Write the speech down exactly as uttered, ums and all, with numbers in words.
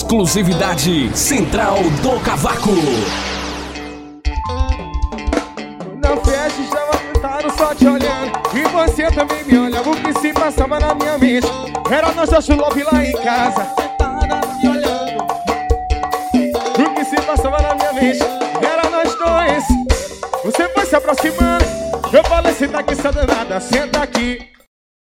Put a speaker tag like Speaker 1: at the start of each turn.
Speaker 1: Exclusividade Central do Cavaco.
Speaker 2: Na festa estava sentado só te olhando, e você também me olhava. O que se passava na minha mente era nossa love lá em casa, sentada me olhando. O que se passava na minha mente era nós dois. Você foi se aproximando, eu falei, senta aqui, essa danada, senta aqui.